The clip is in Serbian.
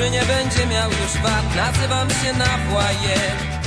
nie będzie miał już wad. Nazywam się Nawłaje.